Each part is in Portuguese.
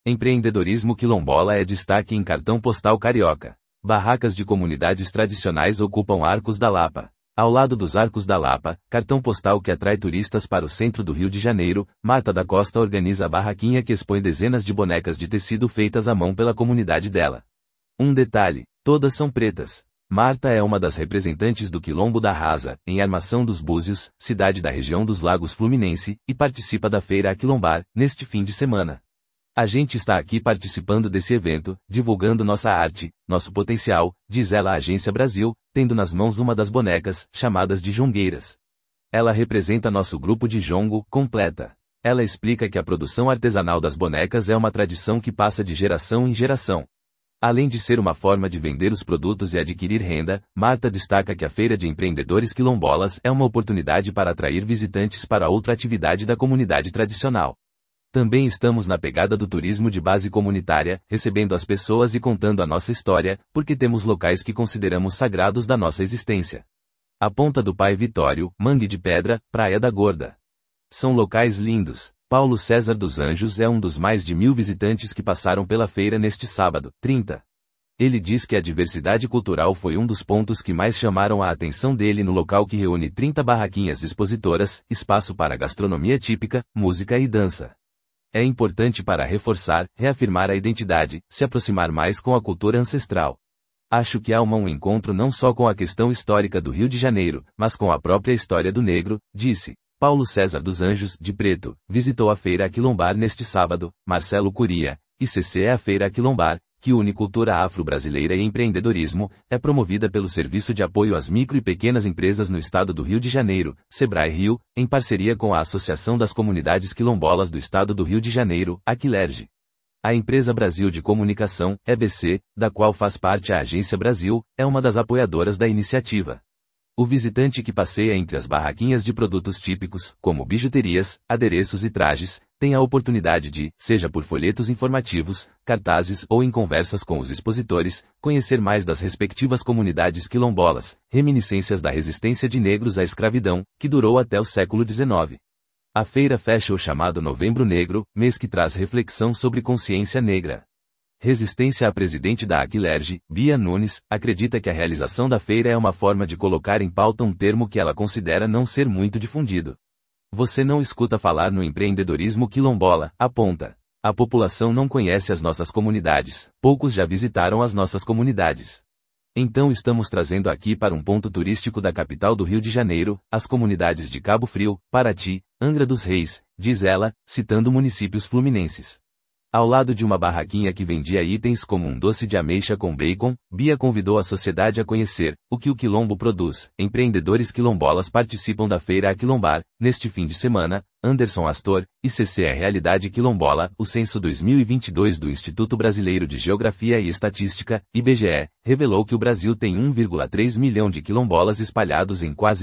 Empreendedorismo quilombola é destaque em cartão postal carioca. Barracas de comunidades tradicionais ocupam Arcos da Lapa. Ao lado dos Arcos da Lapa, cartão postal que atrai turistas para o centro do Rio de Janeiro, Marta da Costa organiza a barraquinha que expõe dezenas de bonecas de tecido feitas à mão pela comunidade dela. Um detalhe, todas são pretas. Marta é uma das representantes do Quilombo da Rasa, em Armação dos Búzios, cidade da região dos Lagos Fluminense, e participa da Feira Aquilombar, neste fim de semana. A gente está aqui participando desse evento, divulgando nossa arte, nosso potencial, diz ela à Agência Brasil, tendo nas mãos uma das bonecas, chamadas de jongueiras. Ela representa nosso grupo de jongo, completa. Ela explica que a produção artesanal das bonecas é uma tradição que passa de geração em geração. Além de ser uma forma de vender os produtos e adquirir renda, Marta destaca que a Feira de Empreendedores Quilombolas é uma oportunidade para atrair visitantes para outra atividade da comunidade tradicional. Também estamos na pegada do turismo de base comunitária, recebendo as pessoas e contando a nossa história, porque temos locais que consideramos sagrados da nossa existência. A Ponta do Pai Vitório, Mangue de Pedra, Praia da Gorda. São locais lindos. Paulo César dos Anjos é um dos mais de 1000 visitantes que passaram pela feira neste sábado, 30. Ele diz que a diversidade cultural foi um dos pontos que mais chamaram a atenção dele no local que reúne 30 barraquinhas expositoras, espaço para gastronomia típica, música e dança. É importante para reforçar, reafirmar a identidade, se aproximar mais com a cultura ancestral. Acho que há um encontro não só com a questão histórica do Rio de Janeiro, mas com a própria história do negro, disse. Paulo César dos Anjos, de Preto, visitou a Feira Aquilombar neste sábado. Marcelo Curia, ICC é a Feira Aquilombar, que une cultura afro-brasileira e empreendedorismo, é promovida pelo Serviço de Apoio às Micro e Pequenas Empresas no Estado do Rio de Janeiro, Sebrae Rio, em parceria com a Associação das Comunidades Quilombolas do Estado do Rio de Janeiro, Aquilerge. A Empresa Brasil de Comunicação, EBC, da qual faz parte a Agência Brasil, é uma das apoiadoras da iniciativa. O visitante que passeia entre as barraquinhas de produtos típicos, como bijuterias, adereços e trajes, tem a oportunidade de, seja por folhetos informativos, cartazes ou em conversas com os expositores, conhecer mais das respectivas comunidades quilombolas, reminiscências da resistência de negros à escravidão, que durou até o século XIX. A feira fecha o chamado Novembro Negro, mês que traz reflexão sobre consciência negra. Resistência. A presidente da Aquilerge, Bia Nunes, acredita que a realização da feira é uma forma de colocar em pauta um termo que ela considera não ser muito difundido. Você não escuta falar no empreendedorismo quilombola, aponta. A população não conhece as nossas comunidades, poucos já visitaram as nossas comunidades. Então estamos trazendo aqui para um ponto turístico da capital do Rio de Janeiro, as comunidades de Cabo Frio, Paraty, Angra dos Reis, diz ela, citando municípios fluminenses. Ao lado de uma barraquinha que vendia itens como um doce de ameixa com bacon, Bia convidou a sociedade a conhecer o que o Quilombo produz. Empreendedores quilombolas participam da Feira Aquilombar, neste fim de semana. Anderson Astor, ICC é Realidade Quilombola. O censo 2022 do Instituto Brasileiro de Geografia e Estatística, IBGE, revelou que o Brasil tem 1,3 milhão de quilombolas espalhados em quase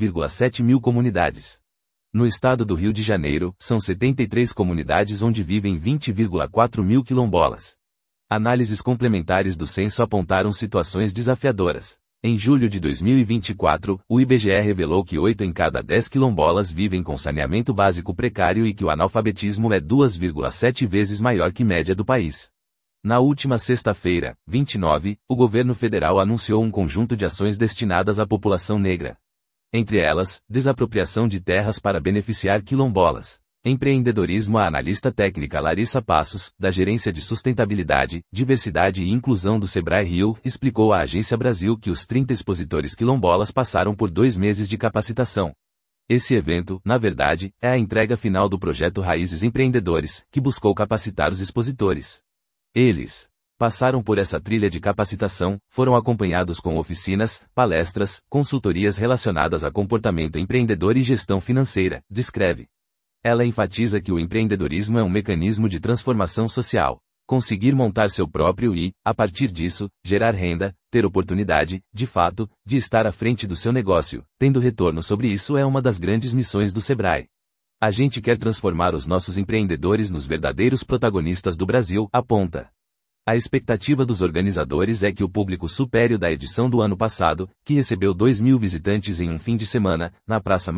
7,7 mil comunidades. No estado do Rio de Janeiro, são 73 comunidades onde vivem 20,4 mil quilombolas. Análises complementares do censo apontaram situações desafiadoras. Em julho de 2024, o IBGE revelou que 8 em cada 10 quilombolas vivem com saneamento básico precário e que o analfabetismo é 2,7 vezes maior que média do país. Na última sexta-feira, 29, o governo federal anunciou um conjunto de ações destinadas à população negra. Entre elas, desapropriação de terras para beneficiar quilombolas. Empreendedorismo. A analista técnica Larissa Passos, da Gerência de Sustentabilidade, Diversidade e Inclusão do Sebrae Rio, explicou à Agência Brasil que os 30 expositores quilombolas passaram por 2 meses de capacitação. Esse evento, na verdade, é a entrega final do projeto Raízes Empreendedores, que buscou capacitar os expositores. Eles passaram por essa trilha de capacitação, foram acompanhados com oficinas, palestras, consultorias relacionadas a comportamento empreendedor e gestão financeira, descreve. Ela enfatiza que o empreendedorismo é um mecanismo de transformação social. Conseguir montar seu próprio e, a partir disso, gerar renda, ter oportunidade, de fato, de estar à frente do seu negócio, tendo retorno sobre isso é uma das grandes missões do Sebrae. A gente quer transformar os nossos empreendedores nos verdadeiros protagonistas do Brasil, aponta. A expectativa dos organizadores é que o público supere o da edição do ano passado, que recebeu 2.000 visitantes em um fim de semana, na Praça Mauá,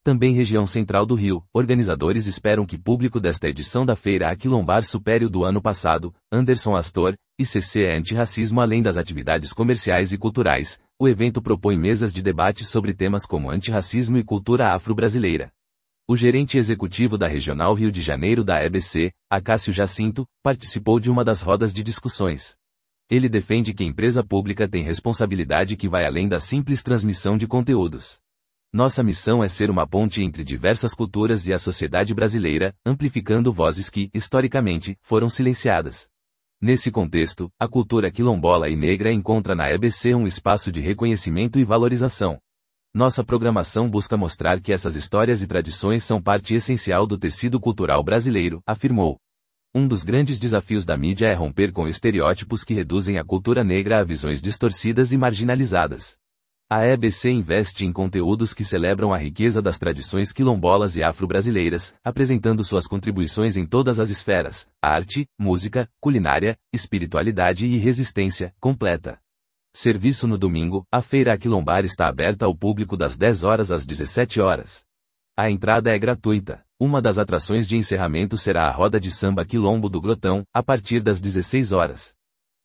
Também região central do Rio, organizadores esperam que público desta edição da Feira Aquilombar supere o do ano passado. Anderson Astor, ICC é antirracismo além das atividades comerciais e culturais. O evento propõe mesas de debate sobre temas como antirracismo e cultura afro-brasileira. O gerente executivo da Regional Rio de Janeiro da EBC, Acácio Jacinto, participou de uma das rodas de discussões. Ele defende que a empresa pública tem responsabilidade que vai além da simples transmissão de conteúdos. Nossa missão é ser uma ponte entre diversas culturas e a sociedade brasileira, amplificando vozes que, historicamente, foram silenciadas. Nesse contexto, a cultura quilombola e negra encontra na EBC um espaço de reconhecimento e valorização. Nossa programação busca mostrar que essas histórias e tradições são parte essencial do tecido cultural brasileiro, afirmou. Um dos grandes desafios da mídia é romper com estereótipos que reduzem a cultura negra a visões distorcidas e marginalizadas. A EBC investe em conteúdos que celebram a riqueza das tradições quilombolas e afro-brasileiras, apresentando suas contribuições em todas as esferas: arte, música, culinária, espiritualidade e resistência, completa. Serviço no domingo, a Feira Aquilombar está aberta ao público das 10 horas às 17 horas. A entrada é gratuita. Uma das atrações de encerramento será a roda de samba Quilombo do Grotão, a partir das 16 horas.